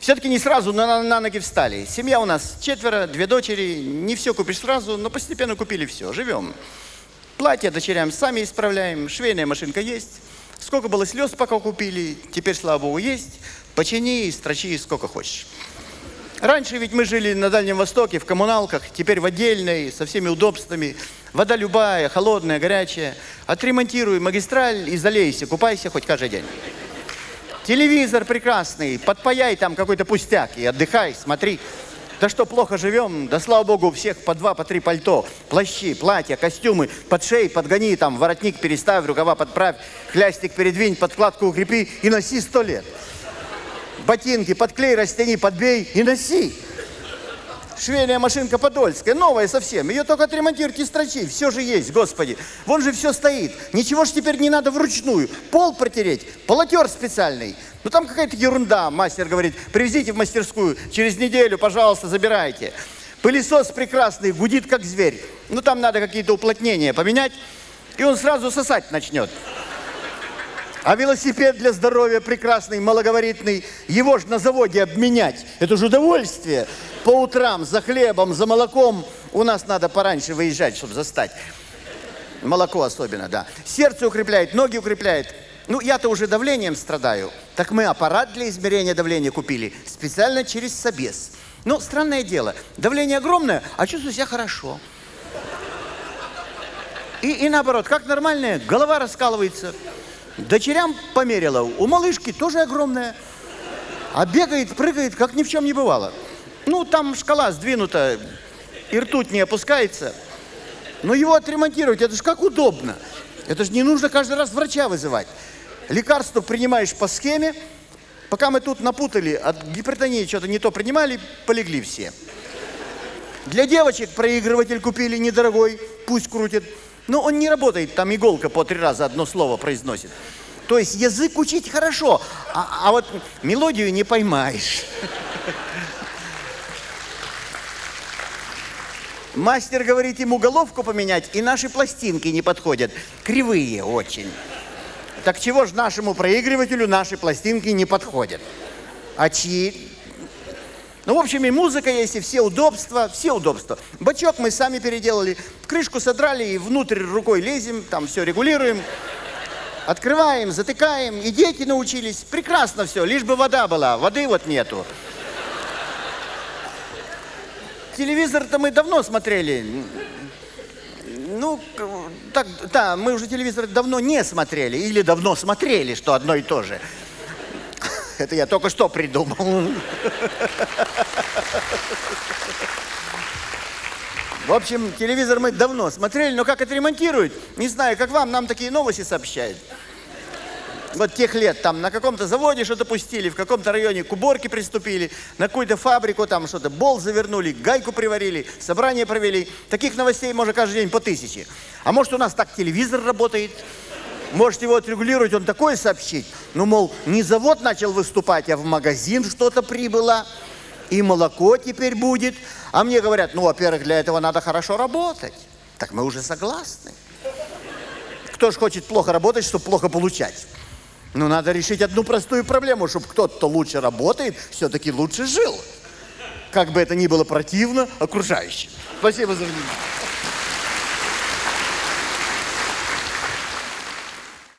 Все-таки не сразу на ноги встали. Семья у нас 4, 2 дочери. Не все купишь сразу, но постепенно купили все. Живем. Платья дочерям сами исправляем. Швейная машинка есть. Сколько было слез, пока купили. Теперь, слава богу, есть. Почини, строчи сколько хочешь. Раньше ведь мы жили на Дальнем Востоке, в коммуналках. Теперь в отдельной, со всеми удобствами. Вода любая, холодная, горячая. Отремонтируй магистраль и залейся. Купайся хоть каждый день. Телевизор прекрасный, подпаяй там какой-то пустяк и отдыхай, смотри. Да что, плохо живем? Да слава богу, у всех по 2, по 3 пальто, плащи, платья, костюмы, под шеи подгони, там воротник переставь, рукава подправь, хлястик передвинь, подкладку укрепи и носи 100 лет. Ботинки подклей, растяни, подбей и носи. Швейная машинка подольская, новая совсем. Ее только отремонтируйте и строчи. Все же есть, господи. Вон же все стоит. Ничего ж теперь не надо вручную. Пол протереть, полотер специальный. Ну там какая-то ерунда. Мастер говорит, привезите в мастерскую. Через неделю, пожалуйста, забирайте. Пылесос прекрасный, гудит как зверь. Ну там надо какие-то уплотнения поменять. И он сразу сосать начнет. А велосипед для здоровья прекрасный, малогабаритный. Его же на заводе обменять. Это же удовольствие. По утрам за хлебом, за молоком. У нас надо пораньше выезжать, чтобы застать. Молоко особенно, да. Сердце укрепляет, ноги укрепляет. Ну, я-то уже давлением страдаю. Так мы аппарат для измерения давления купили. Специально через собес. Ну, странное дело. Давление огромное, а чувствую себя хорошо. И наоборот, как нормальное, голова раскалывается. Дочерям померила. У малышки тоже огромная. А бегает, прыгает, как ни в чем не бывало. Ну, там шкала сдвинута, и ртуть не опускается. Но его отремонтировать, это же как удобно. Это же не нужно каждый раз врача вызывать. Лекарство принимаешь по схеме. Пока мы тут напутали, от гипертонии что-то не то принимали, полегли все. Для девочек проигрыватель купили недорогой, пусть крутит. Но он не работает, там иголка по 3 раза одно слово произносит. То есть язык учить хорошо, а вот мелодию не поймаешь. Мастер говорит ему головку поменять, и наши пластинки не подходят. Кривые очень. Так чего же нашему проигрывателю наши пластинки не подходят? А чьи? Ну, в общем, и музыка есть, и все удобства, все удобства. Бачок мы сами переделали, крышку содрали и внутрь рукой лезем, там все регулируем. Открываем, затыкаем, и дети научились. Прекрасно все, лишь бы вода была, воды вот нету. Телевизор-то мы давно смотрели. Ну, так, да, мы уже телевизор давно не смотрели. Или давно смотрели, что одно и то же. Это я только что придумал. В общем, телевизор мы давно смотрели, но как отремонтируют, не знаю, как вам, нам такие новости сообщают. Вот тех лет там на каком-то заводе что-то пустили, в каком-то районе к уборке приступили, на какую-то фабрику там что-то болт завернули, гайку приварили, собрание провели. Таких новостей можно каждый день по 1000. А может, у нас так телевизор работает? Может, его отрегулировать, он такое сообщить? Ну, мол, не завод начал выступать, а в магазин что-то прибыло. И молоко теперь будет. А мне говорят, ну, во-первых, для этого надо хорошо работать. Так мы уже согласны. Кто ж хочет плохо работать, чтобы плохо получать? Ну, надо решить одну простую проблему, чтобы кто-то лучше работает, все-таки лучше жил. Как бы это ни было противно окружающим. Спасибо за внимание.